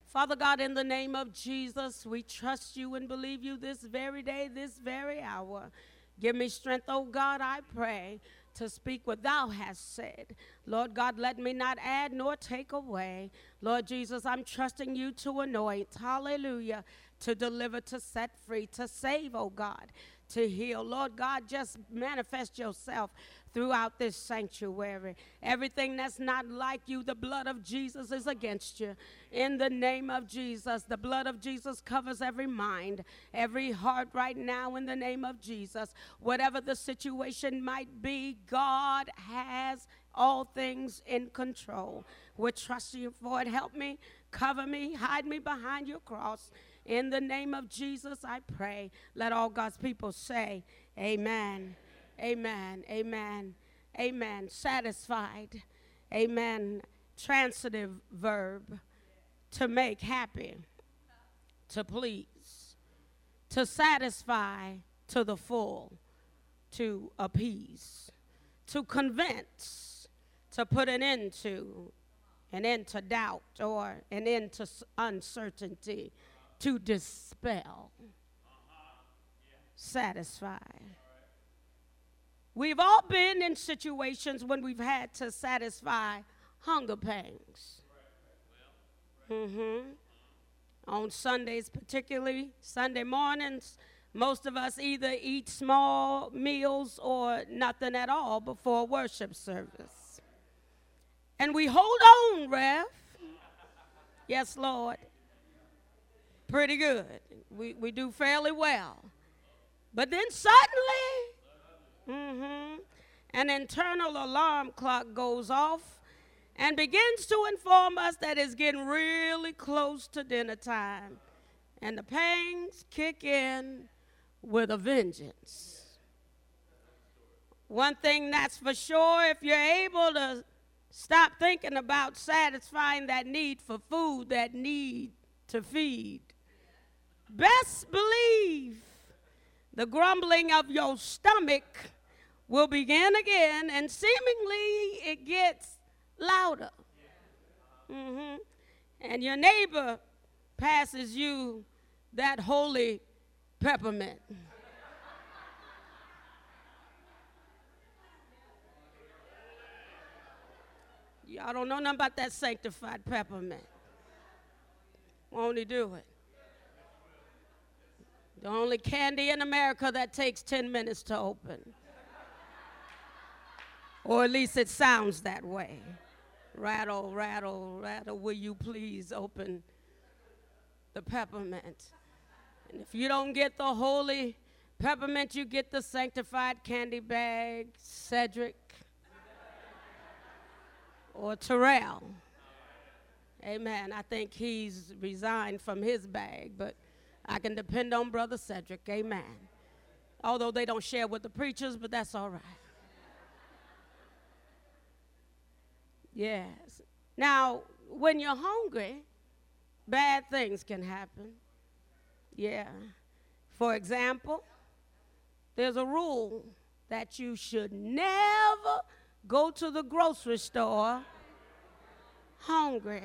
Father God, in the name of Jesus, we trust you and believe you this very day, this very hour. Give me strength, oh God, I pray, to speak what thou hast said. Lord God, let me not add nor take away. Lord Jesus, I'm trusting you to anoint, hallelujah, to deliver, to set free, to save, oh God, to heal. Lord God, just manifest yourself throughout this sanctuary. Everything that's not like you, the blood of Jesus is against you. In the name of Jesus, the blood of Jesus covers every mind, every heart right now in the name of Jesus. Whatever the situation might be, God has all things in control. We're trusting you for it. Help me, cover me, hide me behind your cross. In the name of Jesus, I pray. Let all God's people say, amen, amen, amen, amen. Satisfied, amen. Transitive verb, to make happy, to please, to satisfy to the full, to appease, to convince, to put an end to doubt, or an end to uncertainty, to dispel, satisfy. We've all been in situations when we've had to satisfy hunger pangs. On Sundays, particularly Sunday mornings, most of us either eat small meals or nothing at all before worship service. And we hold on, Rev. Yes, Lord. Pretty good. We do fairly well. But then suddenly, an internal alarm clock goes off and begins to inform us that it's getting really close to dinner time. And the pangs kick in with a vengeance. One thing that's for sure, if you're able to stop thinking about satisfying that need for food, that need to feed, best believe the grumbling of your stomach will begin again, and seemingly it gets louder. And your neighbor passes you that holy peppermint. Y'all don't know nothing about that sanctified peppermint. Won't he do it? The only candy in America that takes 10 minutes to open. Or at least it sounds that way. Rattle, rattle, rattle, will you please open the peppermint? And if you don't get the holy peppermint, you get the sanctified candy bag, Cedric or Terrell. Amen. I think he's resigned from his bag, but I can depend on Brother Cedric. Amen. Although they don't share with the preachers, but that's all right. Yes. Now, when you're hungry, bad things can happen. Yeah. For example, there's a rule that you should never go to the grocery store hungry.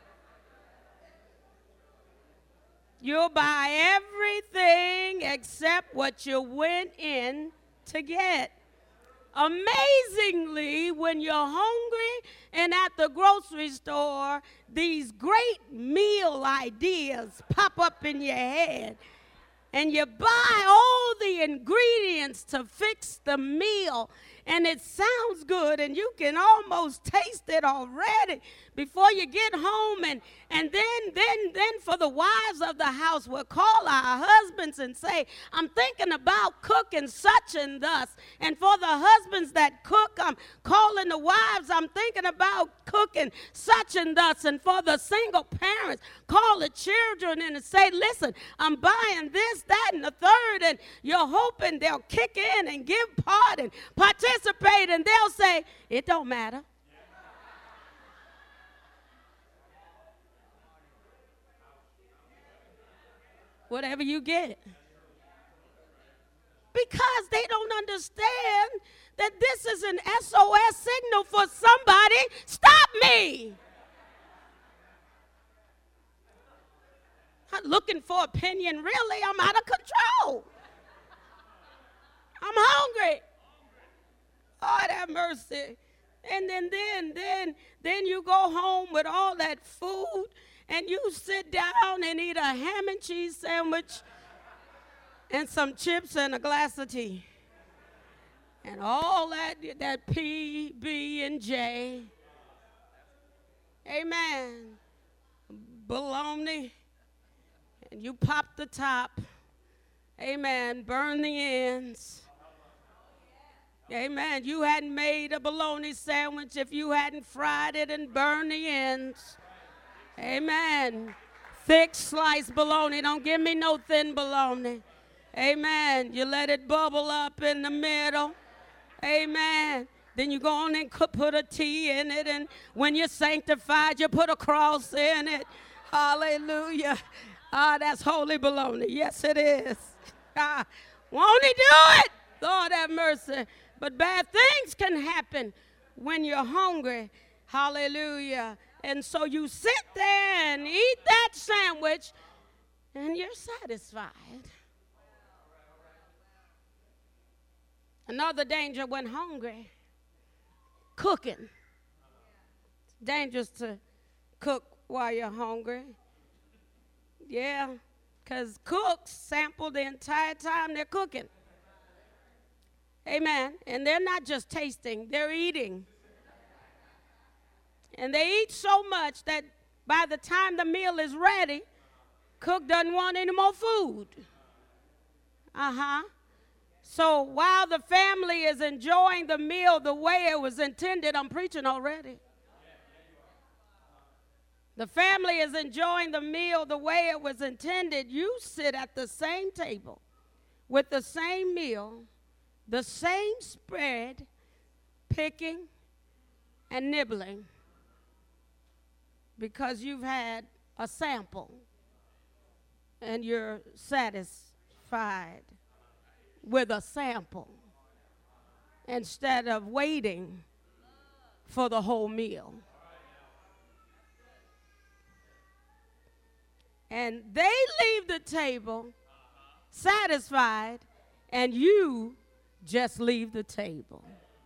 You'll buy everything except what you went in to get. Amazingly, when you're hungry and at the grocery store, these great meal ideas pop up in your head. And you buy all the ingredients to fix the meal, and it sounds good, and you can almost taste it already before you get home. And then for the wives of the house, we'll call our husbands and say, I'm thinking about cooking such and thus. And for the husbands that cook, I'm calling the wives, I'm thinking about cooking such and thus. And for the single parents, call the children and say, listen, I'm buying this, that, and the third. And you're hoping they'll kick in and give part and participate, and they'll say, it don't matter. Whatever you get. Because they don't understand that this is an SOS signal for somebody. Stop me. not looking for opinion. Really, I'm out of control. I'm hungry. Lord have mercy. And then you go home with all that food and you sit down and eat a ham and cheese sandwich and some chips and a glass of tea. And all that PB&J. Amen. Bologna. And you pop the top. Amen. Burn the ends. Amen. You hadn't made a bologna sandwich if you hadn't fried it and burned the ends. Amen. Thick sliced bologna. Don't give me no thin bologna. Amen. You let it bubble up in the middle. Amen. Then you go on and put a T in it. And when you're sanctified, you put a cross in it. Hallelujah. That's holy bologna. Yes, it is. Won't he do it? Lord have mercy. But bad things can happen when you're hungry. Hallelujah. And so you sit there and eat that sandwich and you're satisfied. Another danger when hungry, cooking. It's dangerous to cook while you're hungry. Yeah, because cooks sample the entire time they're cooking. Amen. And they're not just tasting, they're eating. And they eat so much that by the time the meal is ready, cook doesn't want any more food. So while the family is enjoying the meal the way it was intended, I'm preaching already. The family is enjoying the meal the way it was intended. You sit at the same table with the same meal, the same spread, picking and nibbling because you've had a sample and you're satisfied with a sample instead of waiting for the whole meal. And they leave the table satisfied, and you just leave the table.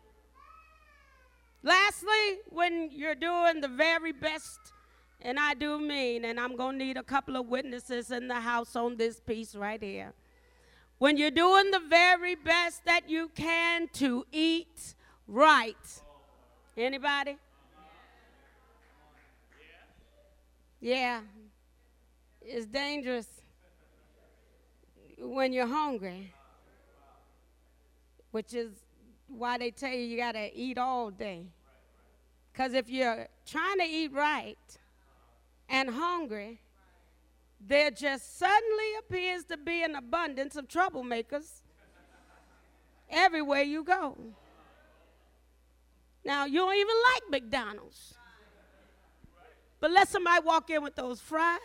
Lastly, when you're doing the very best, and I do mean, and I'm going to need a couple of witnesses in the house on this piece right here. When you're doing the very best that you can to eat right. Anybody? Yeah. It's dangerous when you're hungry, which is why they tell you got to eat all day. Because if you're trying to eat right and hungry, there just suddenly appears to be an abundance of troublemakers everywhere you go. Now, you don't even like McDonald's. But let somebody walk in with those fries,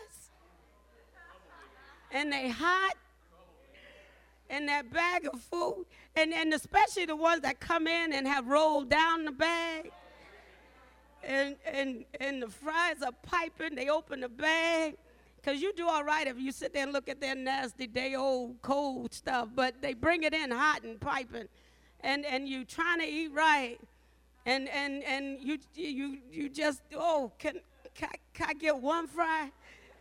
and they hot, and that bag of food, and especially the ones that come in and have rolled down the bag, and the fries are piping. They open the bag, because you do all right if you sit there and look at their nasty day-old cold stuff, but they bring it in hot and piping, and you trying to eat right, and you just, oh, can I get one fry?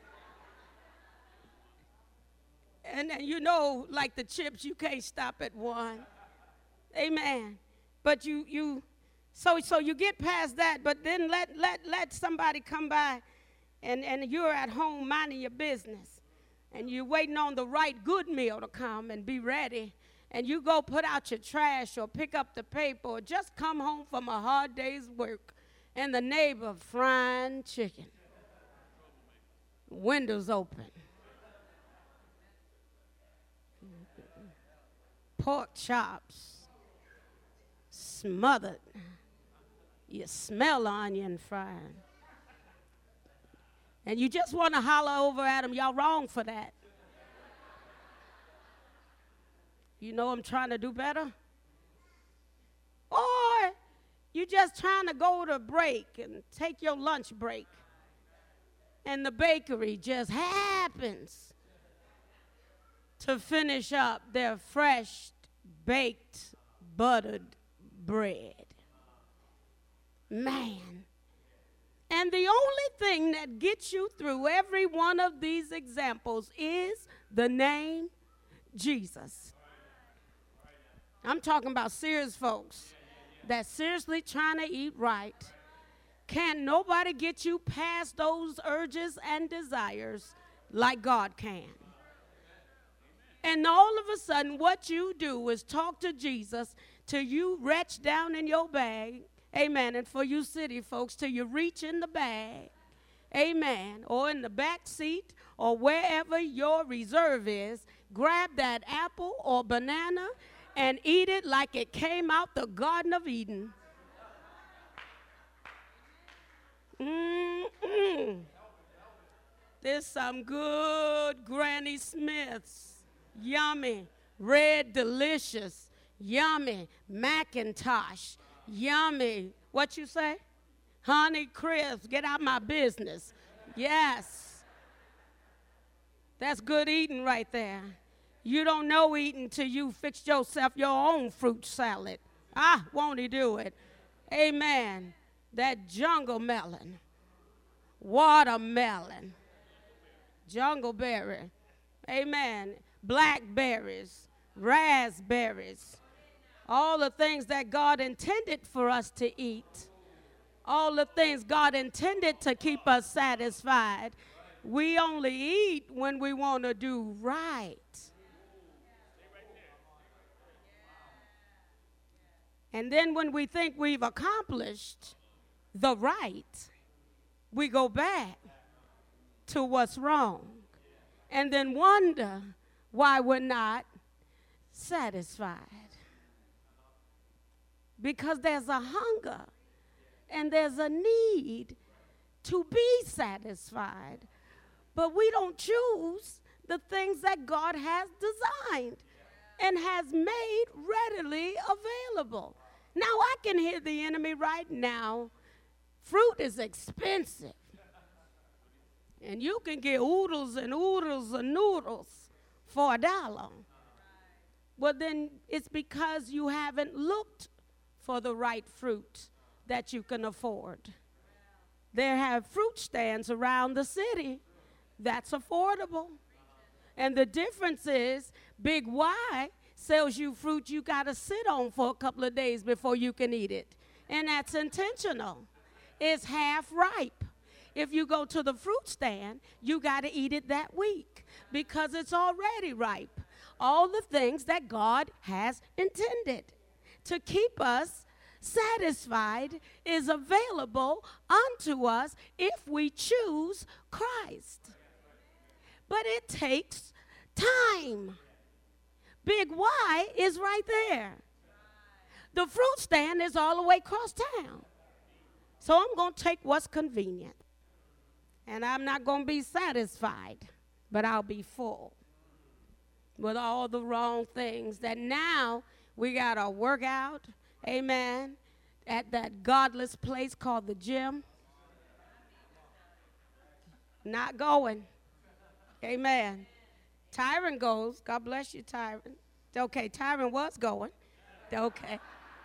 And you know, like the chips, you can't stop at one. Amen. But so you get past that, but then let somebody come by and you're at home minding your business. And you're waiting on the right good meal to come and be ready. And you go put out your trash or pick up the paper or just come home from a hard day's work. And the neighbor frying chicken. Windows open. Pork chops, smothered. You smell onion frying. And you just want to holler over at them, y'all wrong for that. You know I'm trying to do better? Or you just trying to go to break and take your lunch break. and the bakery just happens to finish up their fresh baked buttered bread. Man. And the only thing that gets you through every one of these examples is the name Jesus. I'm talking about serious folks that's seriously trying to eat right. Can't nobody get you past those urges and desires like God can. And all of a sudden, what you do is talk to Jesus till you retch down in your bag. Amen. And for you city folks, till you reach in the bag. Amen. Or in the back seat or wherever your reserve is, grab that apple or banana and eat it like it came out the Garden of Eden. There's some good Granny Smiths. Yummy. Red Delicious. Yummy. Macintosh. Yummy. What you say? Honey Crisp. Get out my business. Yes. That's good eating right there. You don't know eating till you fix yourself your own fruit salad. Won't he do it? Amen. That jungle melon. Watermelon. Jungleberry. Amen. Blackberries. Raspberries. All the things that God intended for us to eat. All the things God intended to keep us satisfied. We only eat when we want to do right. And then when we think we've accomplished the right, we go back to what's wrong. And then wonder why we're not satisfied. Because there's a hunger and there's a need to be satisfied. But we don't choose the things that God has designed and has made readily available. Now I can hear the enemy right now. Fruit is expensive. And you can get oodles and oodles and noodles for $1. Well, then it's because you haven't looked for the right fruit that you can afford. There have fruit stands around the city that's affordable. And the difference is Big Y sells you fruit you got to sit on for a couple of days before you can eat it. And that's intentional. It's half ripe. If you go to the fruit stand, you got to eat it that week because it's already ripe. All the things that God has intended to keep us satisfied is available unto us if we choose Christ. But it takes time. Big Y is right there. The fruit stand is all the way across town. So I'm going to take what's convenient. And I'm not going to be satisfied, but I'll be full with all the wrong things that now we got to work out, amen, at that godless place called the gym. Not going. Amen. Tyron goes. God bless you, Tyron. Okay, Tyron was going. Okay.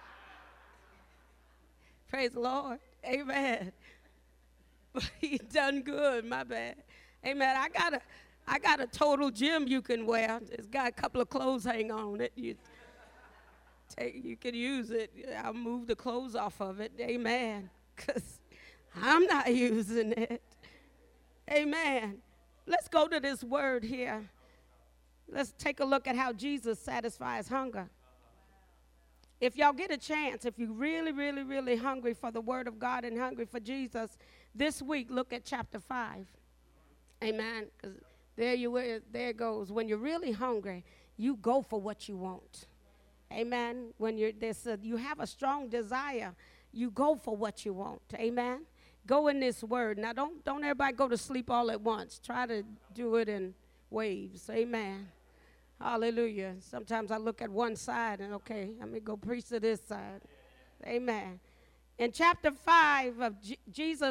Praise the Lord. Amen. He done good, my bad. Amen. I got a total gym you can wear. It's got a couple of clothes hang on it. You can use it. I'll move the clothes off of it. Amen. Because I'm not using it. Amen. Let's go to this word here. Let's take a look at how Jesus satisfies hunger. If y'all get a chance, if you're really, really, really hungry for the word of God and hungry for Jesus, this week look at chapter 5. Amen. Because there it goes. When you're really hungry, you go for what you want. Amen. When you have a strong desire, you go for what you want. Amen. Go in this word. Now, don't everybody go to sleep all at once. Try to do it in waves. Amen. Hallelujah. Sometimes I look at one side and, okay, let me go preach to this side. Amen. In chapter 5 of Jesus,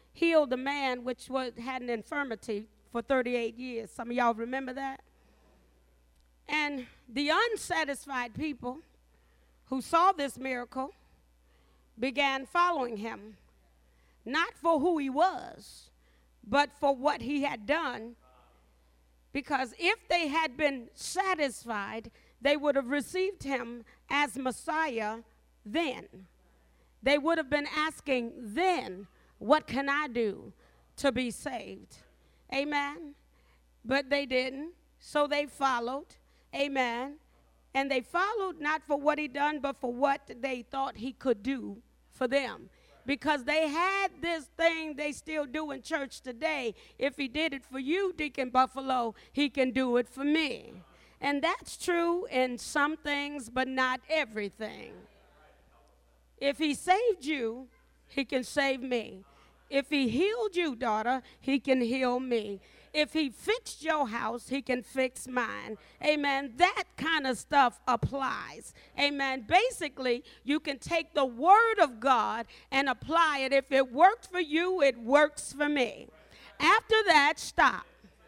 healed a man which had an infirmity for 38 years. Some of y'all remember that? And the unsatisfied people who saw this miracle began following him, not for who he was, but for what he had done. Because if they had been satisfied, they would have received him as Messiah then. They would have been asking then, what can I do to be saved? Amen. But they didn't, so they followed. Amen. And they followed not for what he done, but for what they thought he could do for them. Because they had this thing they still do in church today. If he did it for you, Deacon Buffalo, he can do it for me. And that's true in some things, but not everything. If he saved you, he can save me. If he healed you, daughter, he can heal me. If he fixed your house, he can fix mine. Amen. That kind of stuff applies. Amen. Basically, you can take the word of God and apply it. If it worked for you, it works for me. After that, stop.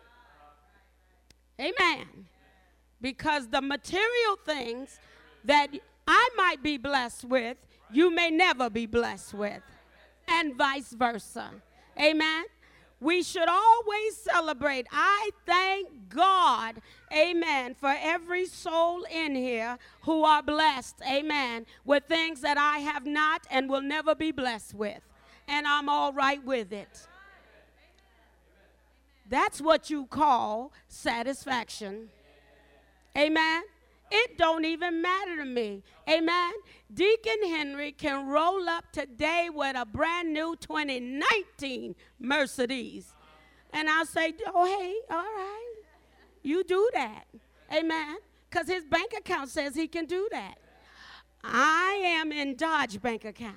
Amen. Because the material things that I might be blessed with, you may never be blessed with. And vice versa. Amen. We should always celebrate. I thank God, amen, for every soul in here who are blessed, amen, with things that I have not and will never be blessed with. And I'm all right with it. That's what you call satisfaction. Amen. It don't even matter to me. Amen. Deacon Henry can roll up today with a brand new 2019 Mercedes. And I'll say, oh, hey, all right. You do that. Amen. Because his bank account says he can do that. I am in Dodge bank account.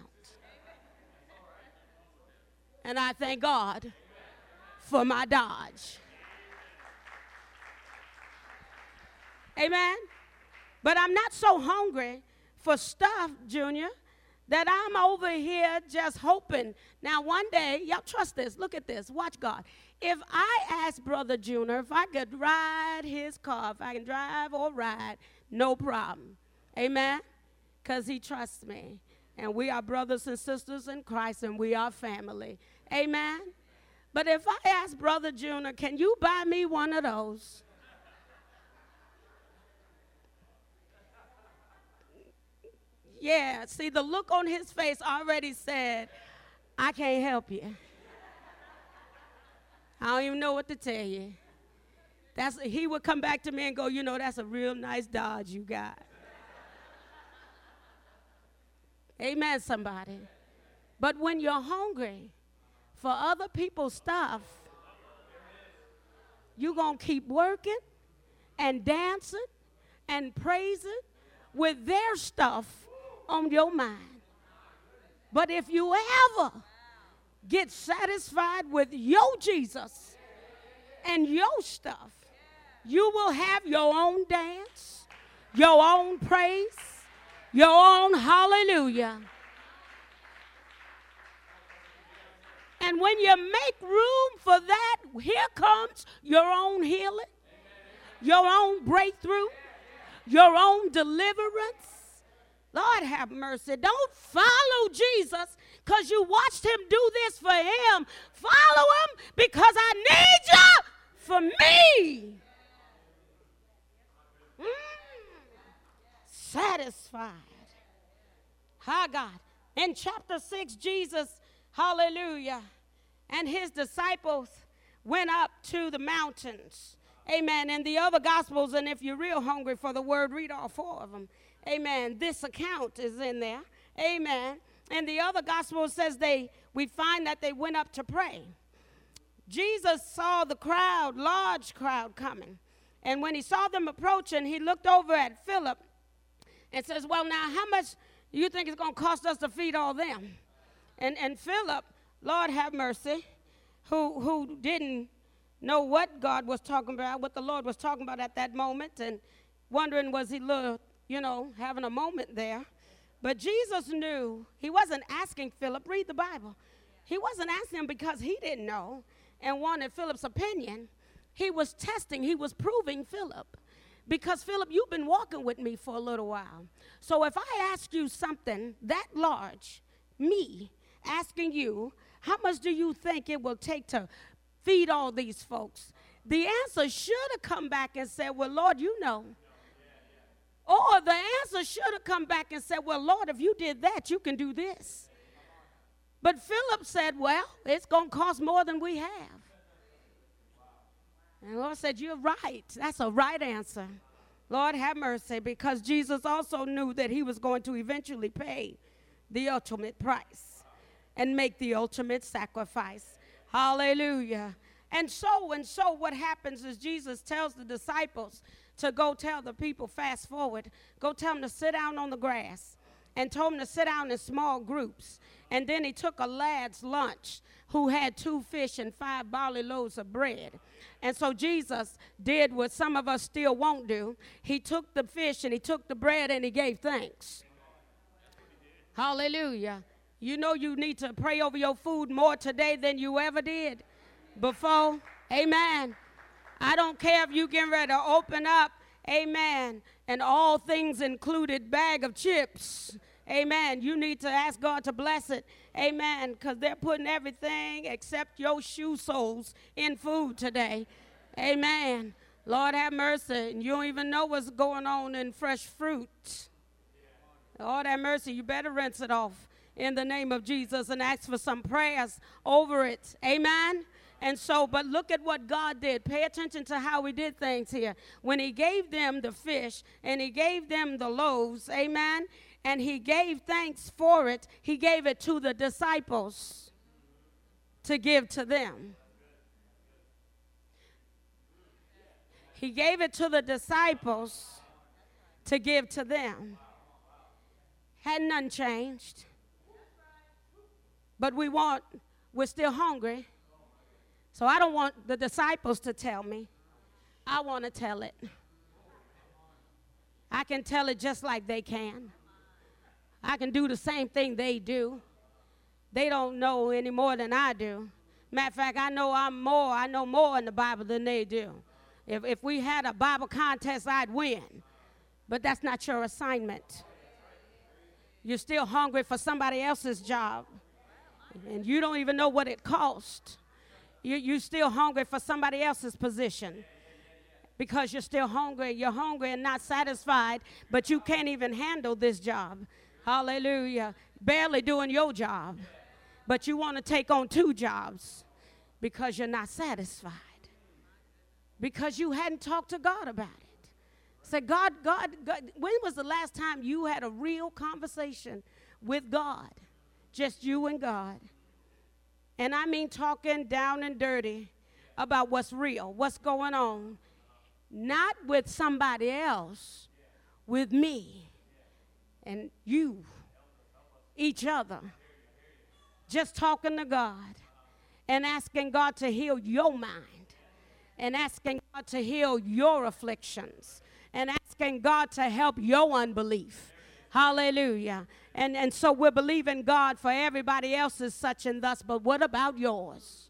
And I thank God for my Dodge. Amen. But I'm not so hungry for stuff, Junior, that I'm over here just hoping. Now, one day, y'all trust this. Look at this. Watch God. If I ask Brother Junior if I could ride his car, if I can drive or ride, no problem. Amen? Because he trusts me. And we are brothers and sisters in Christ, and we are family. Amen? But if I ask Brother Junior, can you buy me one of those? Yeah, see, the look on his face already said, I can't help you. I don't even know what to tell you. He would come back to me and go, you know, that's a real nice Dodge you got. Amen, somebody. But when you're hungry for other people's stuff, you're going to keep working and dancing and praising with their stuff on your mind. But if you ever get satisfied with your Jesus and your stuff, you will have your own dance, your own praise, your own hallelujah. And when you make room for that, here comes your own healing, your own breakthrough, your own deliverance. Lord have mercy. Don't follow Jesus because you watched him do this for him. Follow him because I need you for me. Satisfied. Hi, God. In chapter 6, Jesus, hallelujah, and his disciples went up to the mountains. Amen. And the other gospels, and if you're real hungry for the word, read all 4 of them. Amen. This account is in there. Amen. And the other gospel says we find that they went up to pray. Jesus saw the crowd, large crowd coming. And when he saw them approaching, he looked over at Philip and says, well, now, how much do you think it's going to cost us to feed all them? And Philip, Lord have mercy, who didn't know what God was talking about, what the Lord was talking about at that moment, and wondering was he having a moment there. But Jesus knew. He wasn't asking Philip, read the Bible. He wasn't asking him because he didn't know and wanted Philip's opinion. He was testing, he was proving Philip. Because, Philip, you've been walking with me for a little while. So if I ask you something that large, me asking you, how much do you think it will take to feed all these folks? The answer should have come back and said, well, Lord, you know. Or the answer should have come back and said, well, Lord, if you did that, you can do this. But Philip said, well, it's going to cost more than we have. And the Lord said, you're right. That's a right answer. Lord, have mercy, because Jesus also knew that he was going to eventually pay the ultimate price and make the ultimate sacrifice. Hallelujah. And so what happens is Jesus tells the disciples to go tell the people, fast forward, go tell them to sit down on the grass, and told them to sit down in small groups. And then he took a lad's lunch who had 2 fish and 5 barley loaves of bread. And so Jesus did what some of us still won't do. He took the fish and he took the bread and he gave thanks. Hallelujah. You know you need to pray over your food more today than you ever did before. Amen. I don't care if you getting ready to open up, amen, and all things included bag of chips. Amen. You need to ask God to bless it. Amen. Because they're putting everything except your shoe soles in food today. Amen. Lord have mercy. And you don't even know what's going on in fresh fruit. Lord have mercy. You better rinse it off in the name of Jesus and ask for some prayers over it. Amen. And so, but look at what God did. Pay attention to how he did things here. When he gave them the fish and he gave them the loaves, amen, and he gave thanks for it, he gave it to the disciples to give to them. He gave it to the disciples to give to them. Hadn't none changed. But we're still hungry. So I don't want the disciples to tell me. I want to tell it. I can tell it just like they can. I can do the same thing they do. They don't know any more than I do. Matter of fact, I know more in the Bible than they do. If we had a Bible contest, I'd win. But that's not your assignment. You're still hungry for somebody else's job. And you don't even know what it cost. You're still hungry for somebody else's position. Because you're still hungry. You're hungry and not satisfied, but you can't even handle this job. Hallelujah. Barely doing your job. But you want to take on 2 jobs because you're not satisfied. Because you hadn't talked to God about it. Say, God, when was the last time you had a real conversation with God? Just you and God. And I mean talking down and dirty about what's real, what's going on. Not with somebody else, with me and you, each other. Just talking to God and asking God to heal your mind and asking God to heal your afflictions and asking God to help your unbelief. Hallelujah. And so we're believing God for everybody else's such and thus, but what about yours?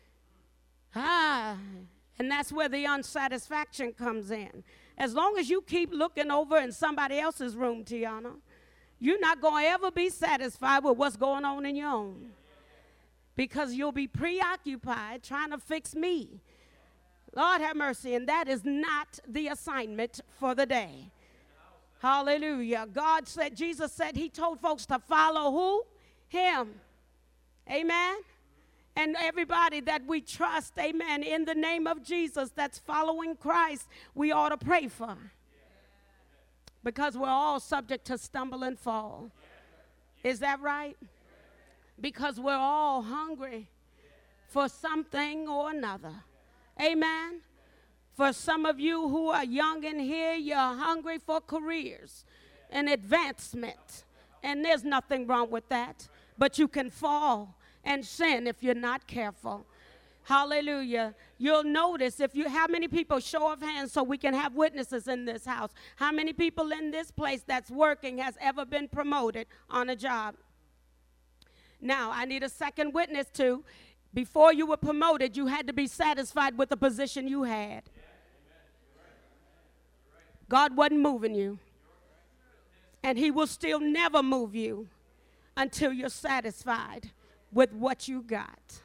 And that's where the unsatisfaction comes in. As long as you keep looking over in somebody else's room, Tiana, you're not going to ever be satisfied with what's going on in your own. Because you'll be preoccupied trying to fix me. Lord have mercy, and that is not the assignment for the day. Hallelujah. Jesus said he told folks to follow who? Him. Amen. And everybody that we trust, amen, in the name of Jesus that's following Christ, we ought to pray for. Because we're all subject to stumble and fall. Is that right? Because we're all hungry for something or another. Amen. For some of you who are young in here, you're hungry for careers and advancement. And there's nothing wrong with that. But you can fall and sin if you're not careful. Hallelujah. You'll notice how many people, show of hands so we can have witnesses in this house. How many people in this place that's working has ever been promoted on a job? Now, I need a second witness too. Before you were promoted, you had to be satisfied with the position you had. God wasn't moving you. And he will still never move you until you're satisfied with what you got.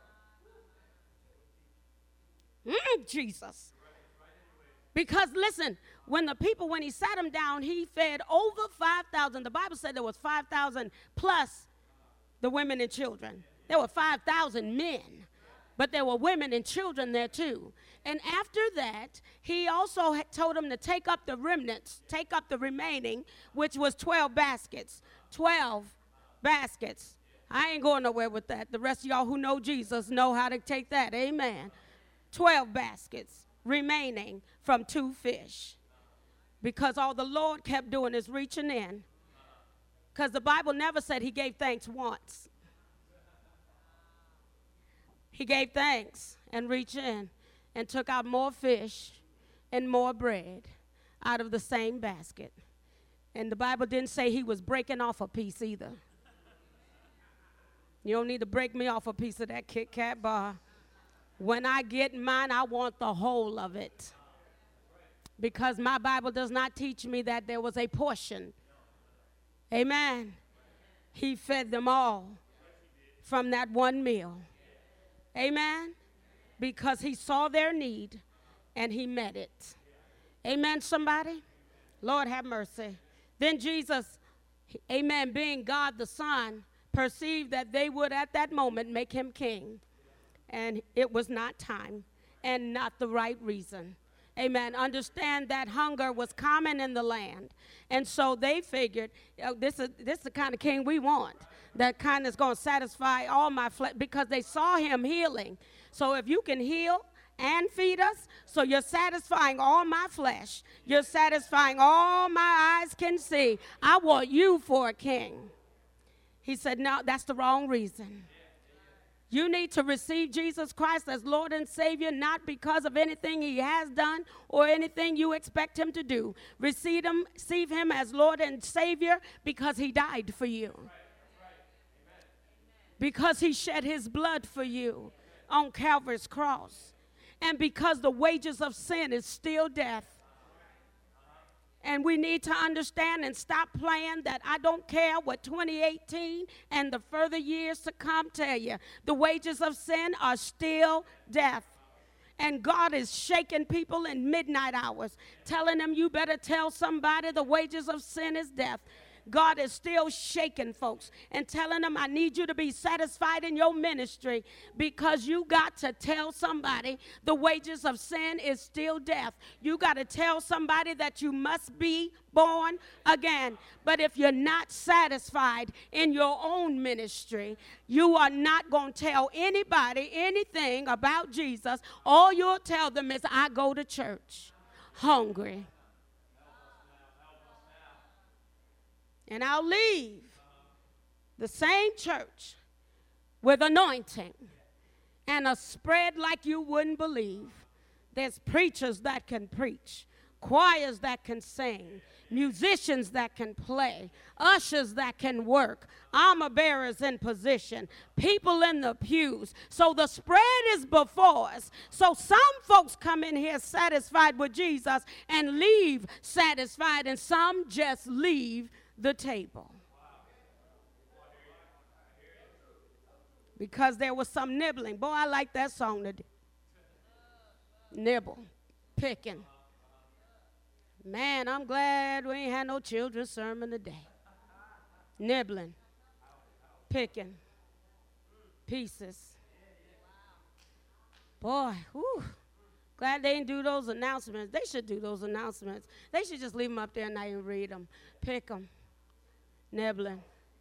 Jesus. Because listen, when he sat him down, he fed over 5,000. The Bible said there was 5,000 plus the women and children. There were 5,000 men, but there were women and children there too. And after that, he also told them to take up the remnants, take up the remaining, which was 12 baskets. 12 baskets. I ain't going nowhere with that. The rest of y'all who know Jesus know how to take that. Amen. 12 baskets remaining from 2 fish. Because all the Lord kept doing is reaching in. Because the Bible never said he gave thanks once. He gave thanks and reached in and took out more fish and more bread out of the same basket. And the Bible didn't say he was breaking off a piece either. You don't need to break me off a piece of that Kit Kat bar. When I get mine, I want the whole of it. Because my Bible does not teach me that there was a portion. Amen. He fed them all from that one meal. Amen. Because he saw their need and he met it. Amen, somebody? Lord have mercy. Then Jesus, amen, being God the Son, perceived that they would at that moment make him king. And it was not time and not the right reason. Amen. Understand that hunger was common in the land. And so they figured, this is the kind of king we want. That kind that's going to satisfy all my flesh, because they saw him healing. So if you can heal and feed us, so you're satisfying all my flesh. You're satisfying all my eyes can see. I want you for a king. He said, no, that's the wrong reason. You need to receive Jesus Christ as Lord and Savior, not because of anything he has done or anything you expect him to do. Receive him as Lord and Savior because he died for you. Because he shed his blood for you on Calvary's cross. And because the wages of sin is still death. And we need to understand and stop playing that I don't care what 2018 and the further years to come tell you. The wages of sin are still death. And God is shaking people in midnight hours, telling them you better tell somebody the wages of sin is death. God is still shaking folks and telling them, I need you to be satisfied in your ministry, because you got to tell somebody the wages of sin is still death. You got to tell somebody that you must be born again. But if you're not satisfied in your own ministry, you are not going to tell anybody anything about Jesus. All you'll tell them is, I go to church hungry. And I'll leave the same church with anointing and a spread like you wouldn't believe. There's preachers that can preach, choirs that can sing, musicians that can play, ushers that can work, armor bearers in position, people in the pews. So the spread is before us. So some folks come in here satisfied with Jesus and leave satisfied, and some just leave the table. Because there was some nibbling. Boy, I like that song today. Nibble, picking. Man, I'm glad we ain't had no children's sermon today. Nibbling, picking, pieces. Boy, whew. Glad they didn't do those announcements. They should do those announcements. They should just leave them up there and not even read them. Pick them. Nibbling.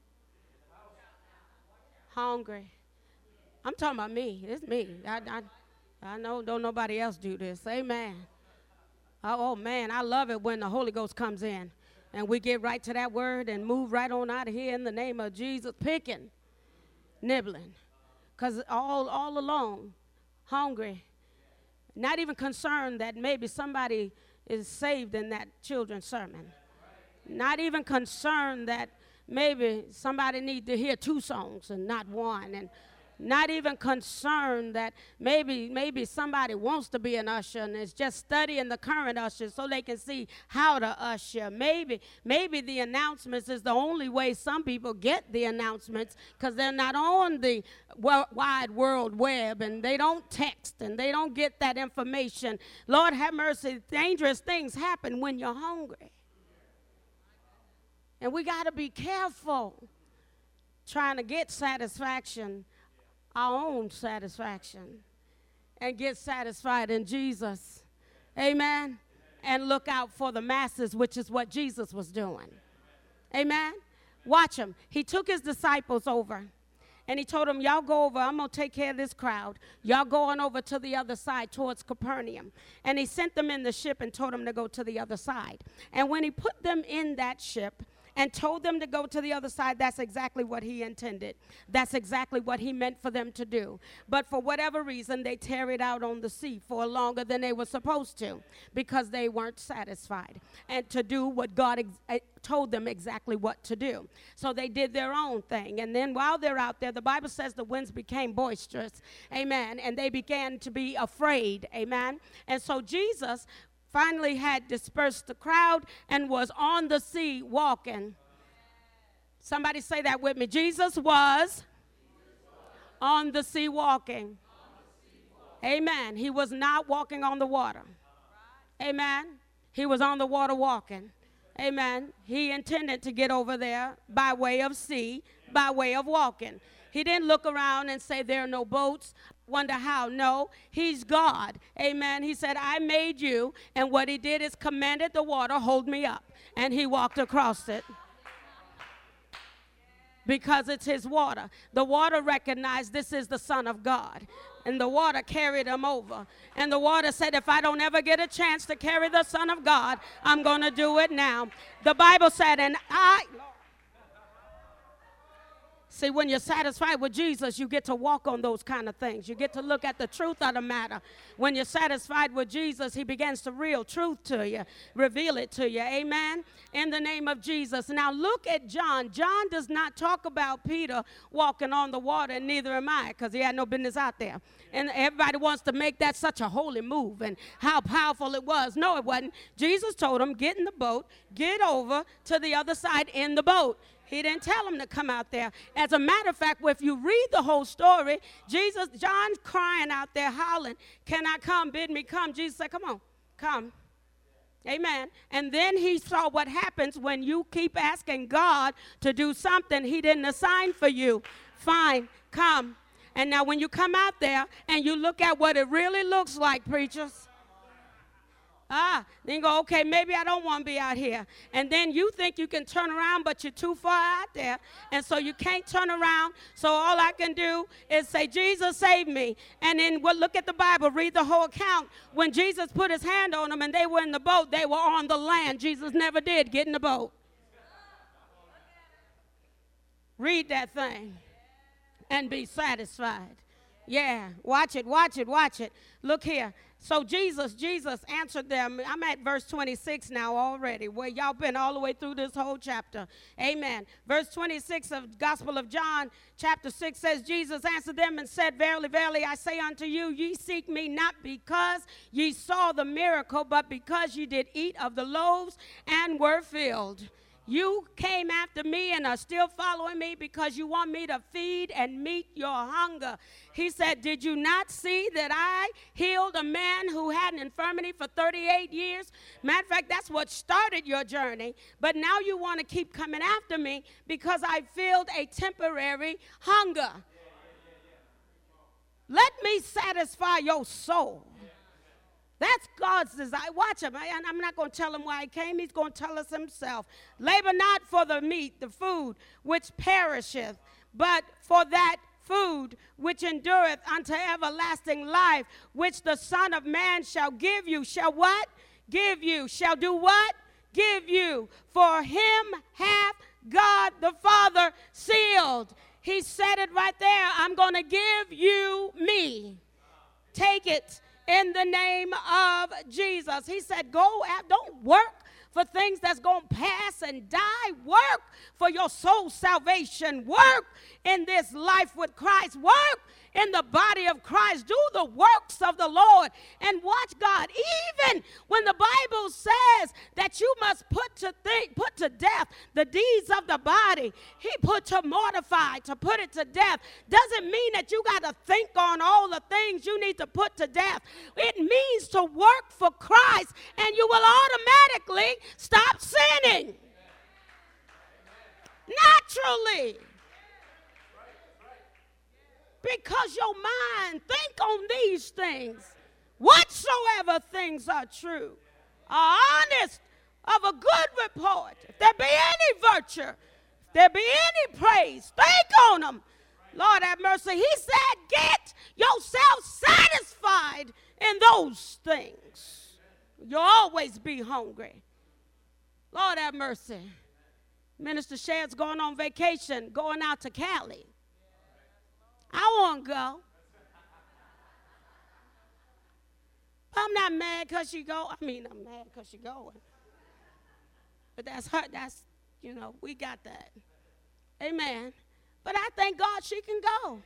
Hungry. I'm talking about me. It's me. I know don't nobody else do this. Amen. Oh, man, I love it when the Holy Ghost comes in and we get right to that word and move right on out of here in the name of Jesus. Picking. Nibbling. Because all along, hungry. Not even concerned that maybe somebody is saved in that children's sermon. Not even concerned that maybe somebody needs to hear 2 songs and not one, and not even concerned that maybe somebody wants to be an usher and is just studying the current ushers so they can see how to usher. Maybe the announcements is the only way some people get the announcements, because they're not on the wide world web, and they don't text, and they don't get that information. Lord have mercy, dangerous things happen when you're hungry. And we got to be careful trying to get satisfaction, our own satisfaction, and get satisfied in Jesus. Amen. And look out for the masses, which is what Jesus was doing. Amen. Watch him. He took his disciples over, and he told them, y'all go over. I'm going to take care of this crowd. Y'all go on over to the other side towards Capernaum. And he sent them in the ship and told them to go to the other side. And when he put them in that ship and told them to go to the other side, that's exactly what he intended. That's exactly what he meant for them to do. But for whatever reason, they tarried out on the sea for longer than they were supposed to, because they weren't satisfied and to do what God told them exactly what to do. So they did their own thing. And then while they're out there, the Bible says the winds became boisterous. Amen. And they began to be afraid. Amen. And so Jesus finally had dispersed the crowd and was on the sea walking. Somebody say that with me. Jesus was on the sea walking. Amen. He was not walking on the water. Amen. He was on the water walking. Amen. He intended to get over there by way of sea, by way of walking. He didn't look around and say there are no boats. Wonder how. No, he's God. Amen. He said, I made you. And what he did is commanded the water, hold me up. And he walked across it. Because it's his water. The water recognized this is the Son of God. And the water carried him over. And the water said, if I don't ever get a chance to carry the Son of God, I'm going to do it now. The Bible said, see, when you're satisfied with Jesus, you get to walk on those kind of things. You get to look at the truth of the matter. When you're satisfied with Jesus, he begins to reveal truth to you, reveal it to you. Amen? In the name of Jesus. Now look at John. John does not talk about Peter walking on the water, and neither am I, because he had no business out there. And everybody wants to make that such a holy move and how powerful it was. No, it wasn't. Jesus told him, get in the boat, get over to the other side in the boat. He didn't tell him to come out there. As a matter of fact, if you read the whole story, John's crying out there, hollering, can I come? Bid me come. Jesus said, come on, come. Amen. And then he saw what happens when you keep asking God to do something he didn't assign for you. Fine, come. And now when you come out there and you look at what it really looks like, preachers, then you go, okay, maybe I don't want to be out here. And then you think you can turn around, but you're too far out there. And so you can't turn around. So all I can do is say, Jesus, save me. And then we'll look at the Bible, read the whole account. When Jesus put his hand on them and they were in the boat, they were on the land. Jesus never did get in the boat. Read that thing and be satisfied. Yeah, watch it, watch it, watch it. Look here. So Jesus answered them. I'm at verse 26 now already, where y'all been all the way through this whole chapter. Amen. Verse 26 of Gospel of John, chapter 6 says, Jesus answered them and said, verily, verily, I say unto you, ye seek me not because ye saw the miracle, but because ye did eat of the loaves and were filled. You came after me and are still following me because you want me to feed and meet your hunger. He said, did you not see that I healed a man who had an infirmity for 38 years? Matter of fact, that's what started your journey. But now you want to keep coming after me because I filled a temporary hunger. Let me satisfy your soul. That's God's desire. Watch him. I'm not going to tell him why he came. He's going to tell us himself. Labor not for the meat, the food, which perisheth, but for that food which endureth unto everlasting life, which the Son of Man shall give you. Shall what? Give you. Shall do what? Give you. For him hath God the Father sealed. He said it right there. I'm going to give you me. Take it. In the name of Jesus. He said, go out, don't work for things that's going to pass and die. Work for your soul salvation. Work in this life with Christ. Work in the body of Christ. Do the works of the Lord and watch God. Even when the Bible says that you must put to death the deeds of the body, he put to mortify, to put it to death. Doesn't mean that you got to think on all the things you need to put to death. It means to work for Christ, and you will automatically stop sinning. Naturally. Because your mind think on these things. Whatsoever things are true, are honest, of a good report. If there be any virtue, if there be any praise, think on them. Lord have mercy. He said, get yourself satisfied in those things. You'll always be hungry. Lord have mercy. Minister Shad's going on vacation, going out to Cali. I want to go. I'm not mad because she go. I'm mad because she going. But that's her. That's, we got that. Amen. But I thank God she can go.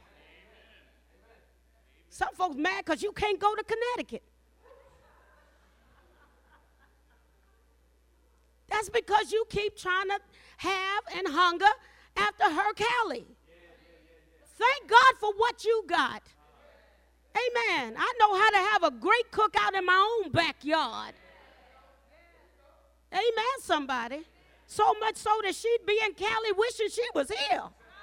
Some folks mad because you can't go to Connecticut. That's because you keep trying to have and hunger after her Cali. Thank God for what you got. Amen. I know how to have a great cookout in my own backyard. Amen, somebody. So much so that she'd be in Cali wishing she was here.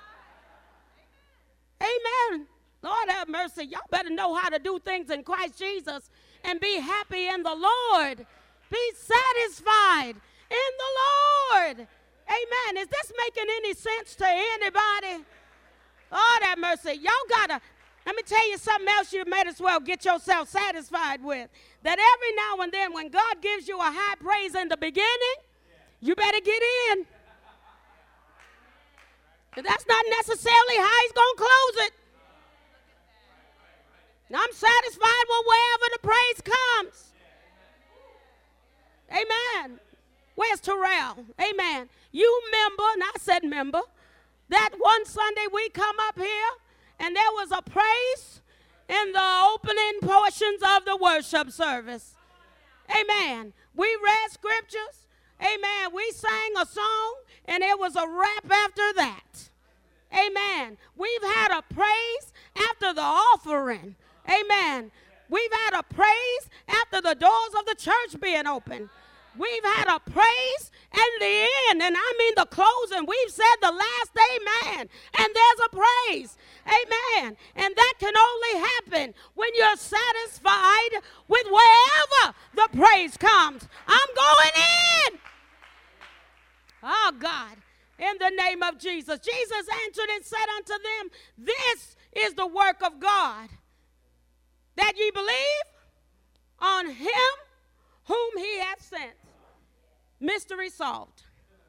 Amen. Lord have mercy. Y'all better know how to do things in Christ Jesus and be happy in the Lord. Be satisfied in the Lord. Amen. Is this making any sense to anybody? Lord have mercy. Y'all gotta, let me tell you something else you might as well get yourself satisfied with. That every now and then when God gives you a high praise in the beginning, you better get in. And that's not necessarily how he's going to close it. And I'm satisfied with wherever the praise comes. Amen. Where's Terrell? Amen. You remember, and I said member, that one Sunday we come up here and there was a praise in the opening portions of the worship service. Amen. We read scriptures. Amen. We sang a song and it was a rap after that. Amen. We've had a praise after the offering. Amen. We've had a praise after the doors of the church being open. We've had a praise and the end, and I mean the closing. We've said the last amen, and there's a praise. Amen. And that can only happen when you're satisfied with wherever the praise comes. I'm going in. Oh, God, in the name of Jesus. Jesus answered and said unto them, this is the work of God, that ye believe on him whom he hath sent. Mystery solved.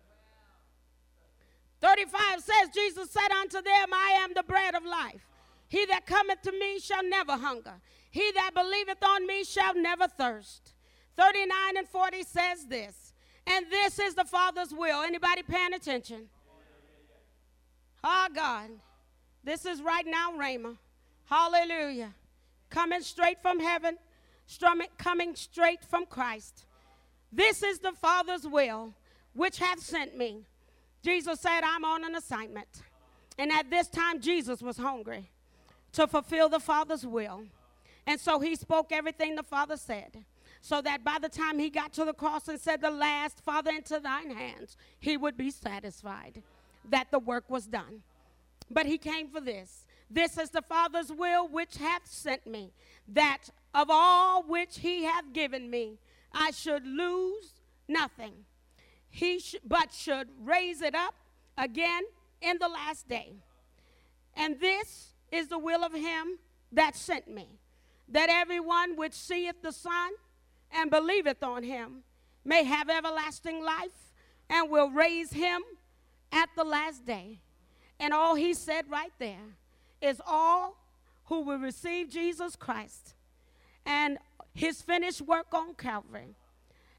35 says, Jesus said unto them, I am the bread of life. He that cometh to me shall never hunger. He that believeth on me shall never thirst. 39 and 40 says this, and this is the Father's will. Anybody paying attention? Oh, God. This is right now, Rhema. Hallelujah. Coming straight from heaven, coming straight from Christ. This is the Father's will, which hath sent me. Jesus said, I'm on an assignment. And at this time, Jesus was hungry to fulfill the Father's will. And so he spoke everything the Father said, so that by the time he got to the cross and said the last, Father, into thine hands, he would be satisfied that the work was done. But he came for this. This is the Father's will which hath sent me, that of all which he hath given me, I should lose nothing, but should raise it up again in the last day. And this is the will of him that sent me, that everyone which seeth the Son and believeth on him may have everlasting life, and will raise him at the last day. And all he said right there is all who will receive Jesus Christ and his finished work on Calvary,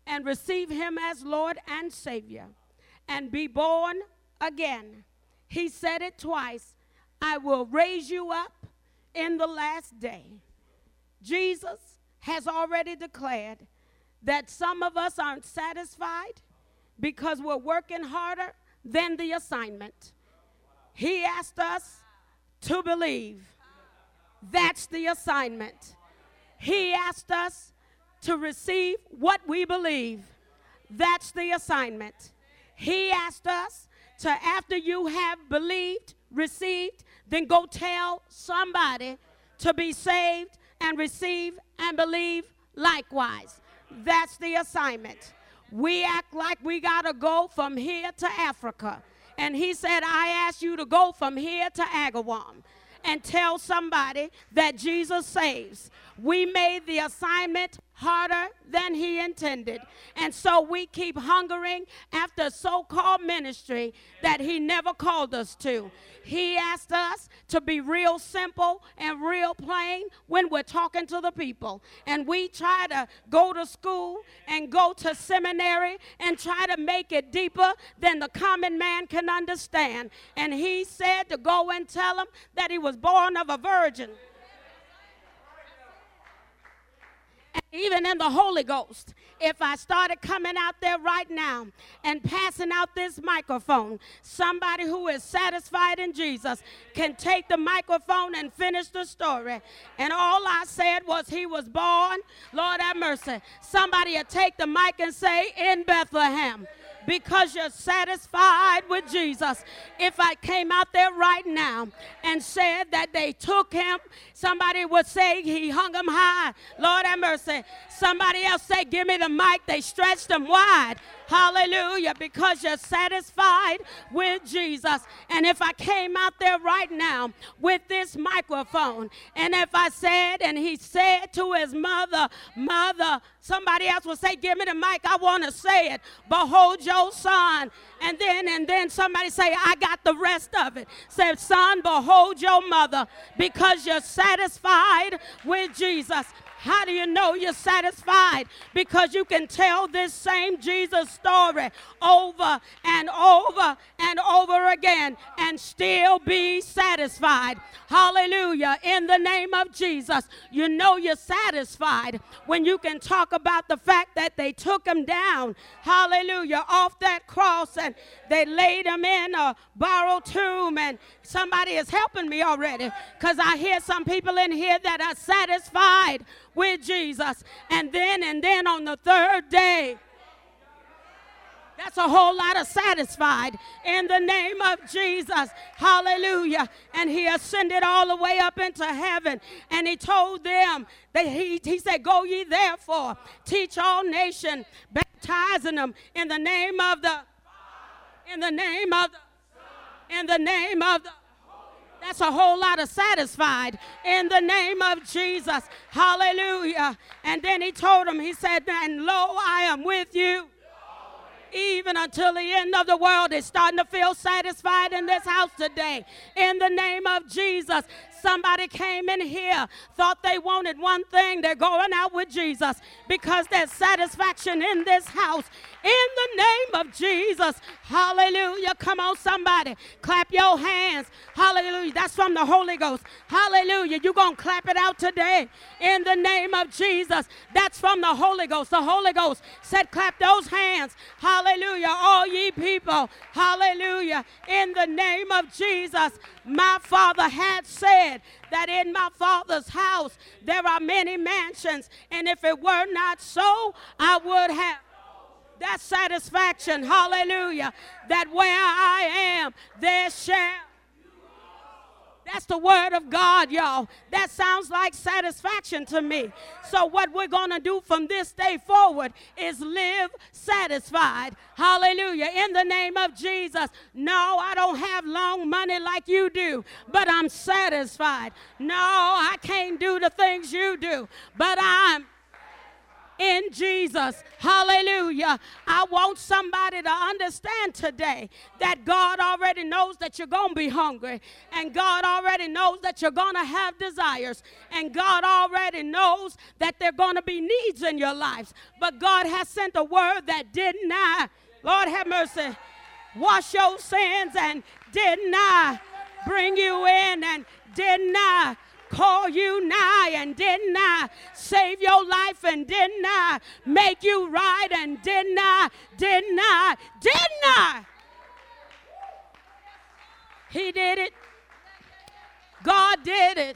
and receive him as Lord and Savior and be born again. He said it twice. I will raise you up in the last day. Jesus has already declared that some of us aren't satisfied because we're working harder than the assignment. He asked us to believe. That's the assignment. He asked us to receive what we believe. That's the assignment. He asked us to, after you have believed, received, then go tell somebody to be saved and receive and believe likewise. That's the assignment. We act like we got to go from here to Africa. And he said, I asked you to go from here to Agawam and tell somebody that Jesus saves. We made the assignment harder than he intended. And so we keep hungering after so-called ministry that he never called us to. He asked us to be real simple and real plain when we're talking to the people. And we try to go to school and go to seminary and try to make it deeper than the common man can understand. And he said to go and tell him that he was born of a virgin. Even in the Holy Ghost, if I started coming out there right now and passing out this microphone, somebody who is satisfied in Jesus can take the microphone and finish the story. And all I said was he was born, Lord have mercy. Somebody will take the mic and say, in Bethlehem. Because you're satisfied with Jesus. If I came out there right now and said that they took him, somebody would say he hung him high. Lord have mercy. Somebody else say, give me the mic. They stretched him wide. Hallelujah. Because you're satisfied with Jesus. And if I came out there right now with this microphone, and if I said, and he said to his mother, somebody else would say, give me the mic. I want to say it. Behold your son. And then somebody say, I got the rest of it. Say, son, behold your mother, because you're satisfied with Jesus. How do you know you're satisfied? Because you can tell this same Jesus story over and over and over again and still be satisfied. Hallelujah. In the name of Jesus, you know you're satisfied when you can talk about the fact that they took him down, hallelujah, off that cross, and they laid him in a borrowed tomb. And somebody is helping me already, because I hear some people in here that are satisfied with Jesus. And then on the third day, that's a whole lot of satisfied in the name of Jesus. Hallelujah. And he ascended all the way up into heaven. And he told them that he said, go ye therefore, teach all nations, baptizing them in the name of the, in the name of the, in the name of the. That's a whole lot of satisfied in the name of Jesus. Hallelujah. And then he told him, he said, and lo, I am with you even until the end of the world. Is starting to feel satisfied in this house today. In the name of Jesus. Somebody came in here, thought they wanted one thing. They're going out with Jesus because there's satisfaction in this house. In the name of Jesus. Hallelujah. Come on, somebody. Clap your hands. Hallelujah. That's from the Holy Ghost. Hallelujah. You're going to clap it out today. In the name of Jesus. That's from the Holy Ghost. The Holy Ghost said, clap those hands. Hallelujah. All ye people. Hallelujah. In the name of Jesus. My Father had said that in my Father's house there are many mansions, and if it were not so, I would have. That satisfaction, hallelujah, that where I am, there shall. That's the word of God, y'all. That sounds like satisfaction to me. So what we're going to do from this day forward is live satisfied. Hallelujah. In the name of Jesus. No, I don't have long money like you do, but I'm satisfied. No, I can't do the things you do, but I'm in Jesus. Hallelujah. I want somebody to understand today that God already knows that you're going to be hungry, and God already knows that you're going to have desires, and God already knows that there are going to be needs in your lives. But God has sent a word that didn't I, Lord have mercy, wash your sins, and didn't I bring you in, and didn't I call you nigh, and didn't I save your life, and didn't I make you right, and didn't I? He did it. God did it.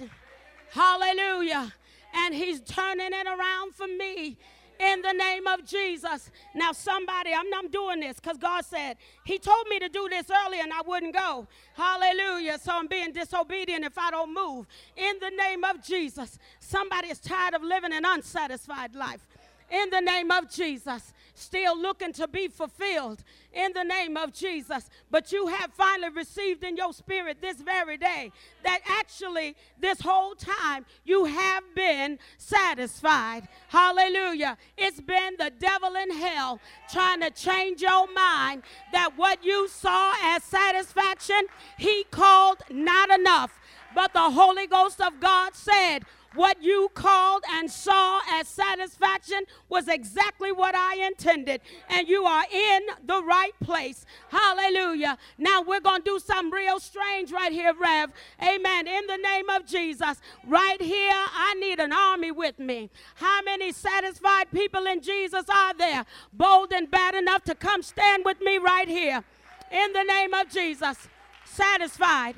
Hallelujah. And he's turning it around for me in the name of Jesus. Now somebody, I'm doing this because God said, he told me to do this earlier and I wouldn't go. Hallelujah. So I'm being disobedient if I don't move. In the name of Jesus. Somebody is tired of living an unsatisfied life. In the name of Jesus. Still looking to be fulfilled. In the name of Jesus. But you have finally received in your spirit this very day that actually this whole time you have been satisfied. Hallelujah. It's been the devil in hell trying to change your mind that what you saw as satisfaction, he called not enough. But the Holy Ghost of God said, what you called and saw as satisfaction was exactly what I intended. And you are in the right place. Hallelujah. Now we're going to do something real strange right here, Rev. Amen. In the name of Jesus. Right here, I need an army with me. How many satisfied people in Jesus are there? Bold and bad enough to come stand with me right here. In the name of Jesus. Satisfied.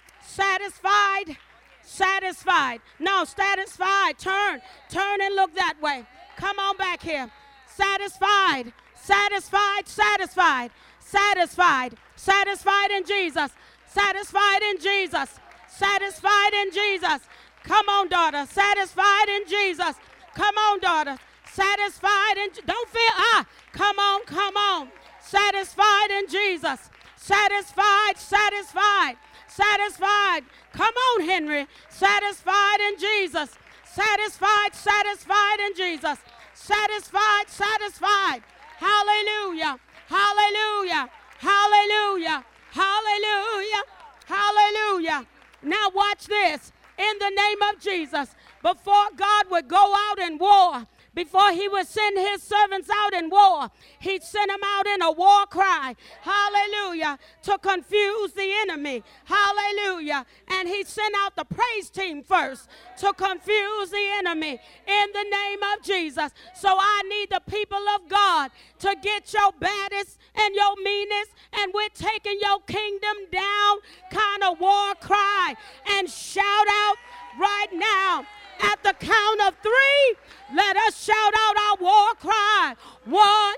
Satisfied. Satisfied. No, satisfied. Turn and look that way. Come on back here. Satisfied. Satisfied. Satisfied. Satisfied. Satisfied in Jesus. Satisfied in Jesus. Satisfied in Jesus. Come on, daughter. Satisfied in Jesus. Come on, daughter. Satisfied in, don't feel, come on, come on. Satisfied in Jesus. Satisfied, satisfied. Satisfied. Come on, Henry. Satisfied in Jesus. Satisfied, satisfied in Jesus. Satisfied, satisfied. Hallelujah. Hallelujah. Hallelujah. Hallelujah. Hallelujah. Now watch this. In the name of Jesus, before God would go out in war, before he would send his servants out in war, he'd send them out in a war cry. Hallelujah. To confuse the enemy. Hallelujah. And he sent out the praise team first to confuse the enemy in the name of Jesus. So I need the people of God to get your baddest and your meanest, and we're taking your kingdom down kind of war cry and shout out right now. At the count of 3, let us shout out our war cry. 1,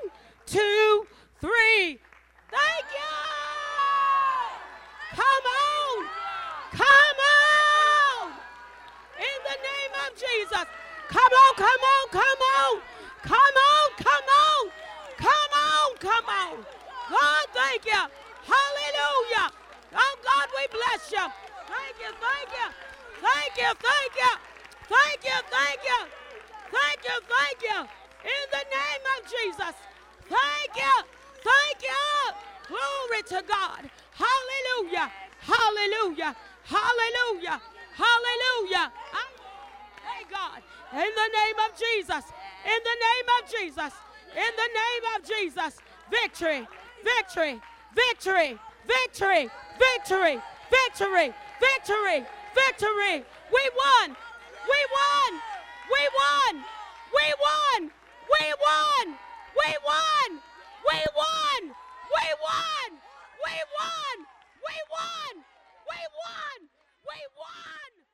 2, 3. Thank you. Come on. Come on. In the name of Jesus. Come on, come on, come on. Come on, come on. Come on, come on. God, thank you. Hallelujah. Oh, God, we bless you. Thank you, thank you. Thank you, thank you. Thank you, thank you. Thank you, thank you. In the name of Jesus. Thank you. Thank you. Glory to God. Hallelujah. Hallelujah. Hallelujah. Hallelujah. Hey, God. In the name of Jesus. In the name of Jesus. In the name of Jesus. Victory. Victory. Victory. Victory. Victory. Victory. Victory. Victory. We won. We won! We won! We won! We won! We won! We won! We won! We won! We won! We won! We won!